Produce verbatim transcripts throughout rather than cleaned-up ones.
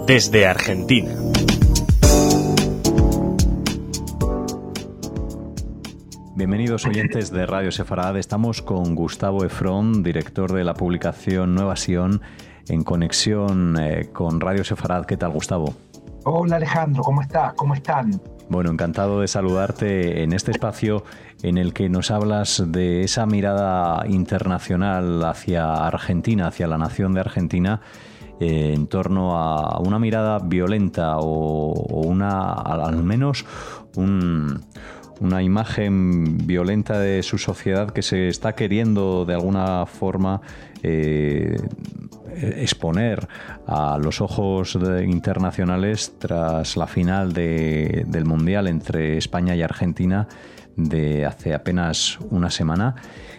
desde Argentina. Bienvenidos oyentes de Radio Sefarad. Estamos con Gustavo Efrón, director de la publicación Nueva Sion, en conexión eh, con Radio Sefarad. ¿Qué tal, Gustavo? Hola Alejandro, ¿cómo estás? ¿Cómo están? Bueno, encantado de saludarte en este espacio en el que nos hablas de esa mirada internacional hacia Argentina, hacia la nación de Argentina, eh, en torno a una mirada violenta o, o una, al menos un, una imagen violenta de su sociedad que se está queriendo de alguna forma eh, exponer a los ojos de, internacionales tras la final de, del Mundial entre España y Argentina de hace apenas una semana,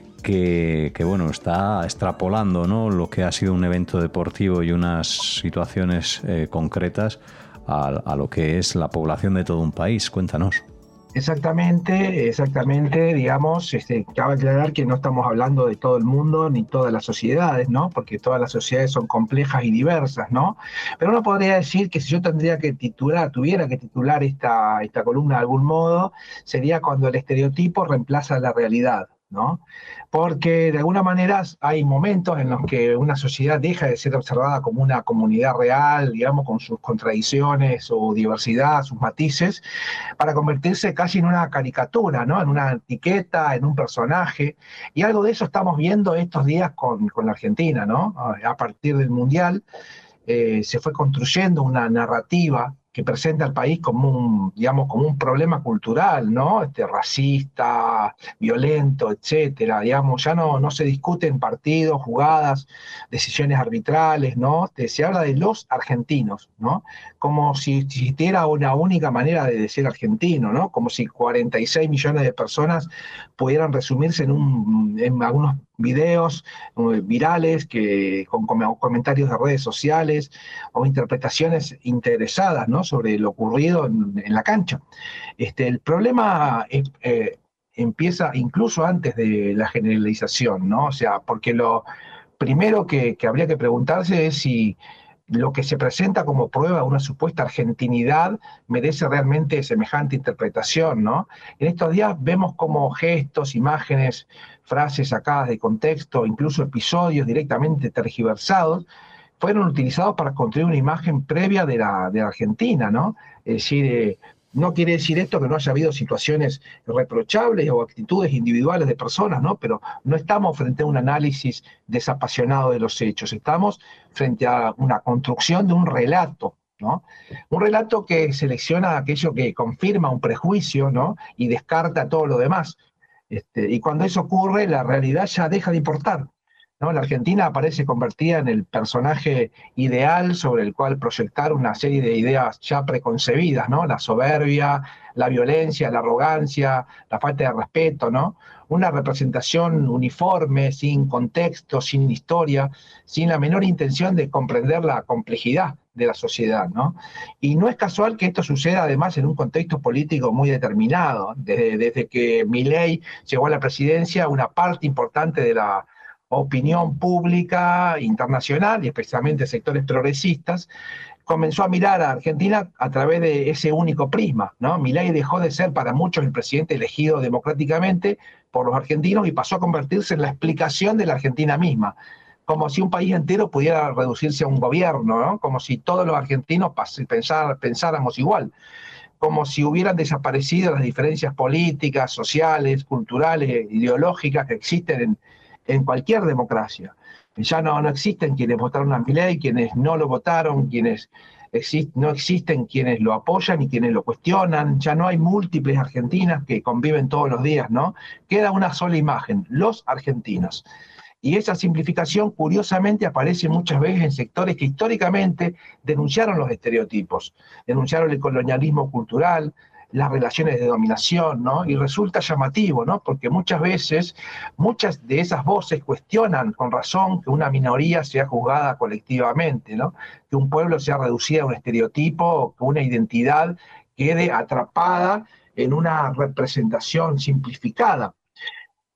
que, que bueno, está extrapolando, ¿no?, lo que ha sido un evento deportivo y unas situaciones eh, concretas a, a lo que es la población de todo un país. Cuéntanos. Exactamente, exactamente, digamos, este, cabe aclarar que no estamos hablando de todo el mundo ni todas las sociedades, ¿no? Porque todas las sociedades son complejas y diversas, ¿no? Pero uno podría decir que si yo tendría que titular, tuviera que titular esta, esta columna de algún modo, sería cuando el estereotipo reemplaza la realidad, ¿no? Porque de alguna manera hay momentos en los que una sociedad deja de ser observada como una comunidad real, digamos, con sus contradicciones, su diversidad, sus matices, para convertirse casi en una caricatura, ¿no? En una etiqueta, en un personaje. Y algo de eso estamos viendo estos días con, con la Argentina, ¿no? A partir del Mundial eh, se fue construyendo una narrativa que presenta al país como un, digamos, como un problema cultural, ¿no? Este, racista, violento, etcétera. Digamos, ya no, no se discuten partidos, jugadas, decisiones arbitrales, ¿no? Este, se habla de los argentinos, ¿no? Como si existiera una única manera de decir argentino, ¿no? Como si cuarenta y seis millones de personas pudieran resumirse en, un, en algunos videos eh, virales que, con, con comentarios de redes sociales o interpretaciones interesadas, ¿no?, sobre lo ocurrido en, en la cancha. Este, el problema es, eh, empieza incluso antes de la generalización, ¿no? O sea, porque lo primero que, que habría que preguntarse es si lo que se presenta como prueba de una supuesta argentinidad merece realmente semejante interpretación, ¿no? En estos días vemos como gestos, imágenes, frases sacadas de contexto, incluso episodios directamente tergiversados, fueron utilizados para construir una imagen previa de la, de la Argentina, ¿no? Es decir, eh, no quiere decir esto que no haya habido situaciones reprochables o actitudes individuales de personas, ¿no? Pero no estamos frente a un análisis desapasionado de los hechos, estamos frente a una construcción de un relato, ¿no? Un relato que selecciona aquello que confirma un prejuicio, ¿no?, y descarta todo lo demás. Este, y cuando eso ocurre, la realidad ya deja de importar, ¿no? La Argentina aparece convertida en el personaje ideal sobre el cual proyectar una serie de ideas ya preconcebidas, ¿no? La soberbia, la violencia, la arrogancia, la falta de respeto, ¿no? Una representación uniforme, sin contexto, sin historia, sin la menor intención de comprender la complejidad de la sociedad, ¿no? Y no es casual que esto suceda además en un contexto político muy determinado. Desde, desde que Milei llegó a la presidencia, una parte importante de la opinión pública internacional y especialmente sectores progresistas comenzó a mirar a Argentina a través de ese único prisma, ¿no? Milei dejó de ser para muchos el presidente elegido democráticamente por los argentinos y pasó a convertirse en la explicación de la Argentina misma, como si un país entero pudiera reducirse a un gobierno, ¿no? Como si todos los argentinos pensar, pensáramos igual, como si hubieran desaparecido las diferencias políticas, sociales, culturales, ideológicas que existen en, en cualquier democracia. Ya no, no existen quienes votaron a Milei, quienes no lo votaron, quienes exist, no existen quienes lo apoyan y quienes lo cuestionan. Ya no hay múltiples Argentinas que conviven todos los días, ¿no? Queda una sola imagen, los argentinos. Y esa simplificación, curiosamente, aparece muchas veces en sectores que históricamente denunciaron los estereotipos, denunciaron el colonialismo cultural, las relaciones de dominación, ¿no? Y resulta llamativo, ¿no? Porque muchas veces, muchas de esas voces cuestionan con razón que una minoría sea juzgada colectivamente, ¿no? Que un pueblo sea reducido a un estereotipo, o que una identidad quede atrapada en una representación simplificada.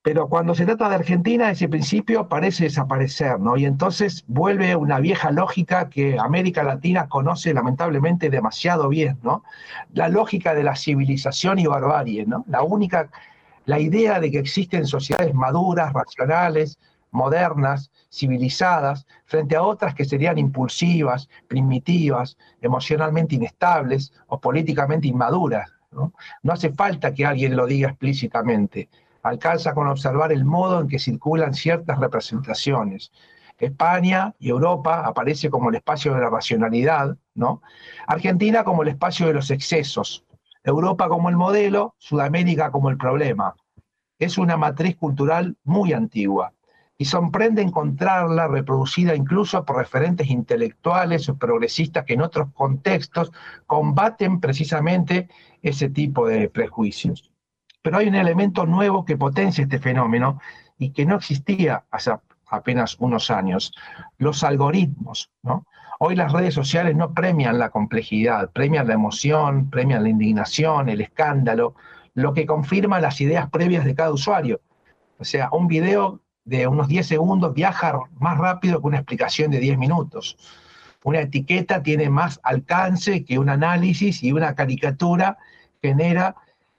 Pero cuando se trata de Argentina, ese principio parece desaparecer, ¿no? Y entonces vuelve una vieja lógica que América Latina conoce lamentablemente demasiado bien, ¿no? La lógica de la civilización y barbarie, ¿no? La única, la idea de que existen sociedades maduras, racionales, modernas, civilizadas, frente a otras que serían impulsivas, primitivas, emocionalmente inestables o políticamente inmaduras, ¿no? No hace falta que alguien lo diga explícitamente. Alcanza con observar el modo en que circulan ciertas representaciones. España y Europa aparece como el espacio de la racionalidad, ¿no? Argentina como el espacio de los excesos, Europa como el modelo, Sudamérica como el problema. Es una matriz cultural muy antigua y sorprende encontrarla reproducida incluso por referentes intelectuales o progresistas que en otros contextos combaten precisamente ese tipo de prejuicios. Pero hay un elemento nuevo que potencia este fenómeno y que no existía hace apenas unos años: los algoritmos, ¿no? Hoy las redes sociales no premian la complejidad, premian la emoción, premian la indignación, el escándalo, lo que confirma las ideas previas de cada usuario. O sea, un video de unos diez segundos viaja más rápido que una explicación de diez minutos. Una etiqueta tiene más alcance que un análisis, y una caricatura genera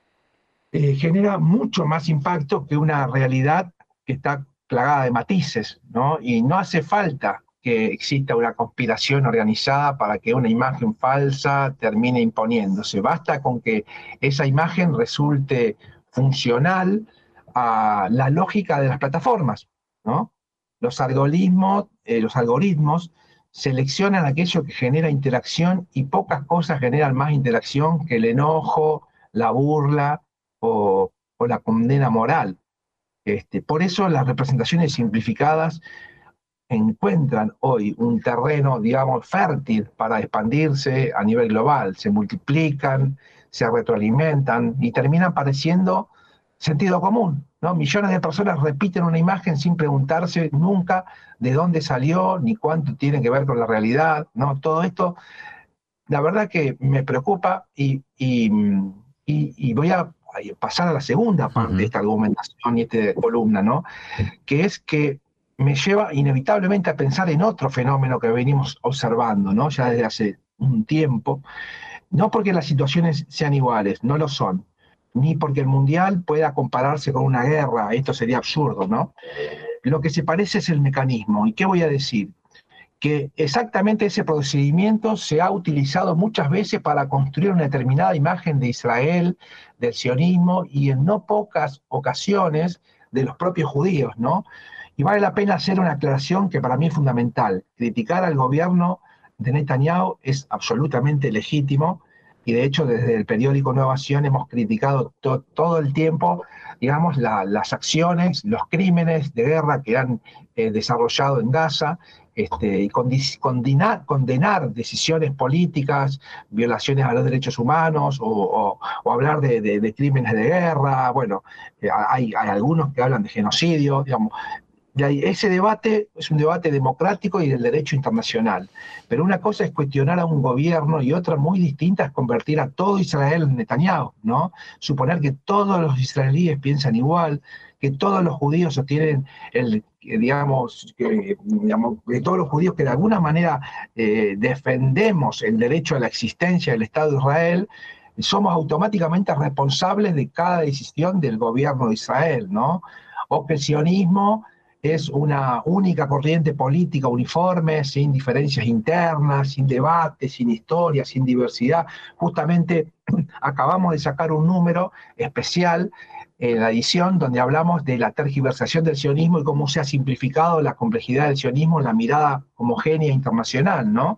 Eh, genera mucho más impacto que una realidad que está plagada de matices, ¿no? Y no hace falta que exista una conspiración organizada para que una imagen falsa termine imponiéndose. Basta con que esa imagen resulte funcional a la lógica de las plataformas, ¿no? Los algoritmos, eh, los algoritmos seleccionan aquello que genera interacción, y pocas cosas generan más interacción que el enojo, la burla, O, o la condena moral. Este, por eso las representaciones simplificadas encuentran hoy un terreno, digamos, fértil para expandirse a nivel global. Se multiplican, se retroalimentan y terminan pareciendo sentido común, ¿no? Millones de personas repiten una imagen sin preguntarse nunca de dónde salió ni cuánto tiene que ver con la realidad, ¿no? Todo esto, la verdad que me preocupa, y, y, y, y voy a pasar a la segunda parte de esta argumentación y esta columna, ¿no? Que es que me lleva inevitablemente a pensar en otro fenómeno que venimos observando, ¿no? Ya desde hace un tiempo. No porque las situaciones sean iguales, no lo son, ni porque el mundial pueda compararse con una guerra, esto sería absurdo, ¿no? Lo que se parece es el mecanismo. ¿Y qué voy a decir? Que exactamente ese procedimiento se ha utilizado muchas veces para construir una determinada imagen de Israel, del sionismo, y en no pocas ocasiones de los propios judíos, ¿no? Y vale la pena hacer una aclaración que para mí es fundamental. Criticar al gobierno de Netanyahu es absolutamente legítimo, y de hecho desde el periódico Nueva Sion hemos criticado to todo el tiempo, digamos, la, las acciones, los crímenes de guerra que han eh, desarrollado en Gaza, este, y condenar, condenar decisiones políticas, violaciones a los derechos humanos, o, o, o hablar de, de, de crímenes de guerra. Bueno, eh, hay, hay algunos que hablan de genocidio, digamos. Y ese debate es un debate democrático y del derecho internacional. Pero una cosa es cuestionar a un gobierno, y otra muy distinta es convertir a todo Israel en Netanyahu, ¿no? Suponer que todos los israelíes piensan igual, que todos los judíos sostienen el, digamos, que, digamos, que todos los judíos que de alguna manera eh, defendemos el derecho a la existencia del Estado de Israel, somos automáticamente responsables de cada decisión del gobierno de Israel, ¿no? O que el sionismo es una única corriente política uniforme, sin diferencias internas, sin debate, sin historia, sin diversidad. Justamente acabamos de sacar un número especial en la edición donde hablamos de la tergiversación del sionismo y cómo se ha simplificado la complejidad del sionismo en la mirada homogénea internacional, ¿no?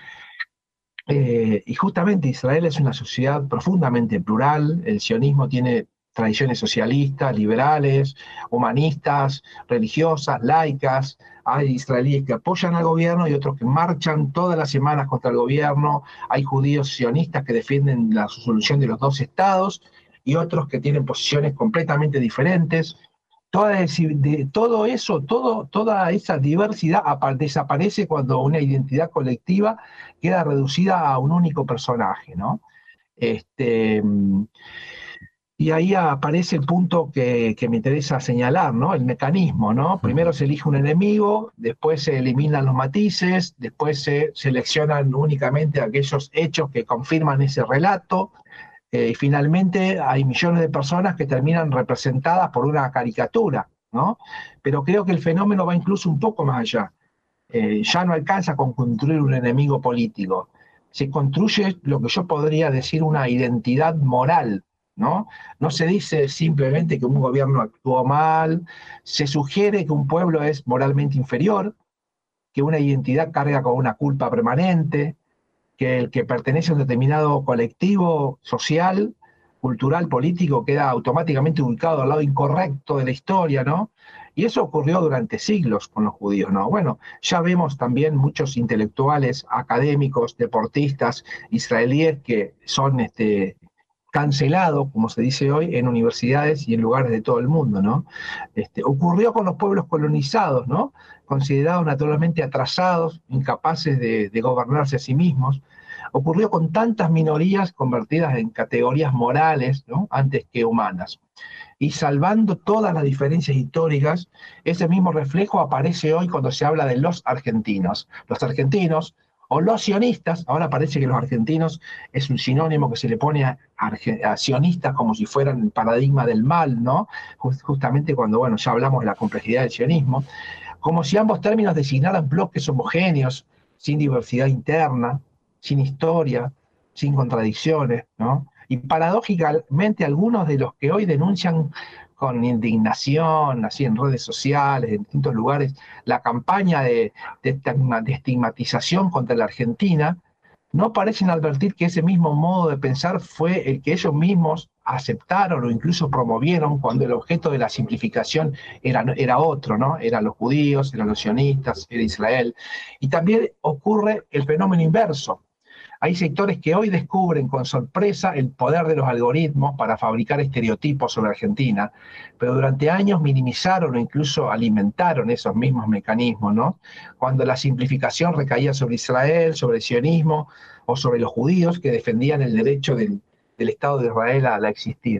Eh, y justamente Israel es una sociedad profundamente plural. El sionismo tiene tradiciones socialistas, liberales, humanistas, religiosas, laicas. Hay israelíes que apoyan al gobierno y otros que marchan todas las semanas contra el gobierno. Hay judíos sionistas que defienden la solución de los dos estados, y otros que tienen posiciones completamente diferentes. Toda, de, todo eso, todo, toda esa diversidad desaparece cuando una identidad colectiva queda reducida a un único personaje, ¿no? Este... Y ahí aparece el punto que, que me interesa señalar, ¿no? El mecanismo, ¿no? Primero se elige un enemigo, después se eliminan los matices, después se seleccionan únicamente aquellos hechos que confirman ese relato, eh, y finalmente hay millones de personas que terminan representadas por una caricatura, ¿no? Pero creo que el fenómeno va incluso un poco más allá. Eh, ya no alcanza con construir un enemigo político, se construye lo que yo podría decir una identidad moral, ¿no? No se dice simplemente que un gobierno actuó mal, se sugiere que un pueblo es moralmente inferior, que una identidad carga con una culpa permanente, que el que pertenece a un determinado colectivo social, cultural, político, queda automáticamente ubicado al lado incorrecto de la historia, ¿no? Y eso ocurrió durante siglos con los judíos, ¿no? Bueno, ya vemos también muchos intelectuales, académicos, deportistas israelíes que son este, cancelados, como se dice hoy, en universidades y en lugares de todo el mundo, ¿no? Este, ocurrió con los pueblos colonizados, ¿no? Considerados naturalmente atrasados, incapaces de, de gobernarse a sí mismos. Ocurrió con tantas minorías convertidas en categorías morales, ¿no? Antes que humanas. Y salvando todas las diferencias históricas, ese mismo reflejo aparece hoy cuando se habla de los argentinos. Los argentinos, o los sionistas, ahora parece que los argentinos es un sinónimo que se le pone a, a sionistas como si fueran el paradigma del mal, ¿no? Just, justamente cuando, bueno, ya hablamos de la complejidad del sionismo, como si ambos términos designaran bloques homogéneos, sin diversidad interna, sin historia, sin contradicciones, ¿no? Y paradójicamente algunos de los que hoy denuncian con indignación, así en redes sociales, en distintos lugares, la campaña de, de, de estigmatización contra la Argentina, no parecen advertir que ese mismo modo de pensar fue el que ellos mismos aceptaron o incluso promovieron cuando el objeto de la simplificación era, era otro, ¿no? Eran los judíos, eran los sionistas, era Israel. Y también ocurre el fenómeno inverso. Hay sectores que hoy descubren con sorpresa el poder de los algoritmos para fabricar estereotipos sobre Argentina, pero durante años minimizaron o incluso alimentaron esos mismos mecanismos, ¿no? Cuando la simplificación recaía sobre Israel, sobre el sionismo o sobre los judíos que defendían el derecho del, del Estado de Israel a, a existir.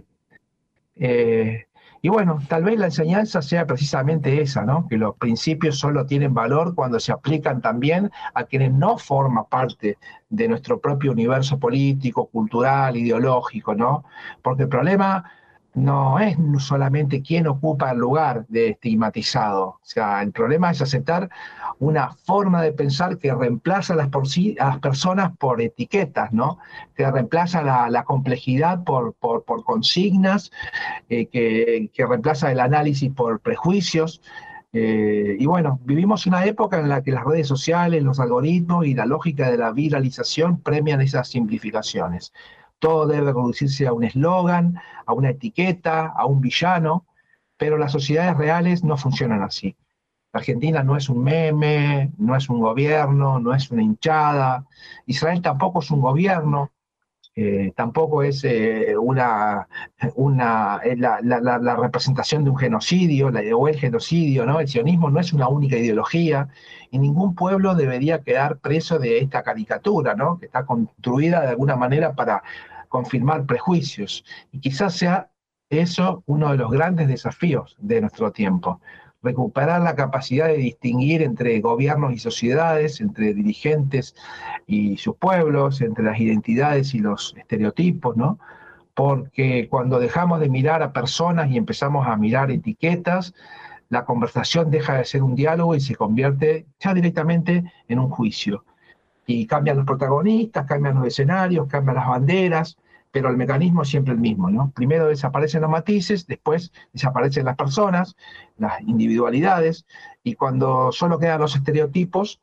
Eh, y bueno, tal vez la enseñanza sea precisamente esa, ¿no? Que los principios solo tienen valor cuando se aplican también a quienes no forman parte de nuestro propio universo político, cultural, ideológico, ¿no? Porque el problema no es solamente quién ocupa el lugar de estigmatizado. O sea, el problema es aceptar una forma de pensar que reemplaza a las, por sí, a las personas por etiquetas, ¿no? Que reemplaza la, la complejidad por, por, por consignas, eh, que, que reemplaza el análisis por prejuicios. Eh, y bueno, vivimos una época en la que las redes sociales, los algoritmos y la lógica de la viralización premian esas simplificaciones. Todo debe reducirse a un eslogan, a una etiqueta, a un villano, pero las sociedades reales no funcionan así. La Argentina no es un meme, no es un gobierno, no es una hinchada. Israel tampoco es un gobierno, eh, tampoco es eh, una, una, la, la, la representación de un genocidio la, o el genocidio, ¿no? El sionismo no es una única ideología y ningún pueblo debería quedar preso de esta caricatura, ¿no? Que está construida de alguna manera para confirmar prejuicios. Y quizás sea eso uno de los grandes desafíos de nuestro tiempo. Recuperar la capacidad de distinguir entre gobiernos y sociedades, entre dirigentes y sus pueblos, entre las identidades y los estereotipos, ¿no? Porque cuando dejamos de mirar a personas y empezamos a mirar etiquetas, la conversación deja de ser un diálogo y se convierte ya directamente en un juicio. Y cambian los protagonistas, cambian los escenarios, cambian las banderas, pero el mecanismo es siempre el mismo, ¿no? Primero desaparecen los matices, después desaparecen las personas, las individualidades, y cuando solo quedan los estereotipos,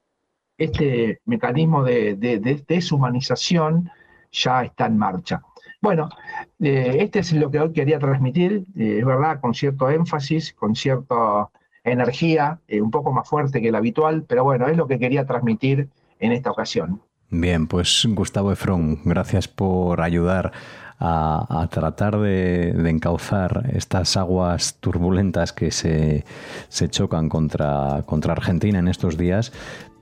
este mecanismo de, de, de deshumanización ya está en marcha. Bueno, eh, este es lo que hoy quería transmitir, eh, es verdad, con cierto énfasis, con cierta energía, eh, un poco más fuerte que el habitual, pero bueno, es lo que quería transmitir en esta ocasión. Bien, pues Gustavo Efrón, gracias por ayudar a, a tratar de, de encauzar estas aguas turbulentas que se, se chocan contra, contra Argentina en estos días,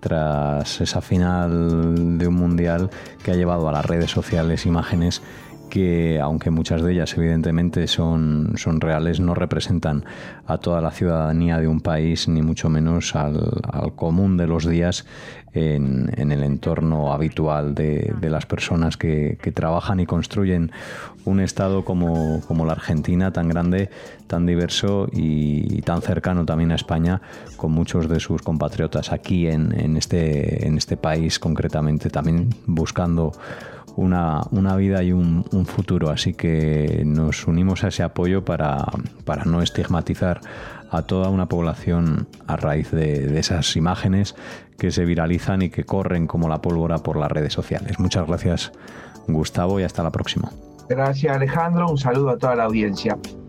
tras esa final de un mundial que ha llevado a las redes sociales imágenes que, aunque muchas de ellas evidentemente son, son reales, no representan a toda la ciudadanía de un país, ni mucho menos al, al común de los días en, en el entorno habitual de, de las personas que, que trabajan y construyen un Estado como, como la Argentina, tan grande, tan diverso y, y tan cercano también a España, con muchos de sus compatriotas aquí en, en, este, en este país concretamente, también buscando una, una vida y un, un futuro. Así que nos unimos a ese apoyo para, para no estigmatizar a toda una población a raíz de, de esas imágenes que se viralizan y que corren como la pólvora por las redes sociales. Muchas gracias, Gustavo, y hasta la próxima. Gracias, Alejandro. Un saludo a toda la audiencia.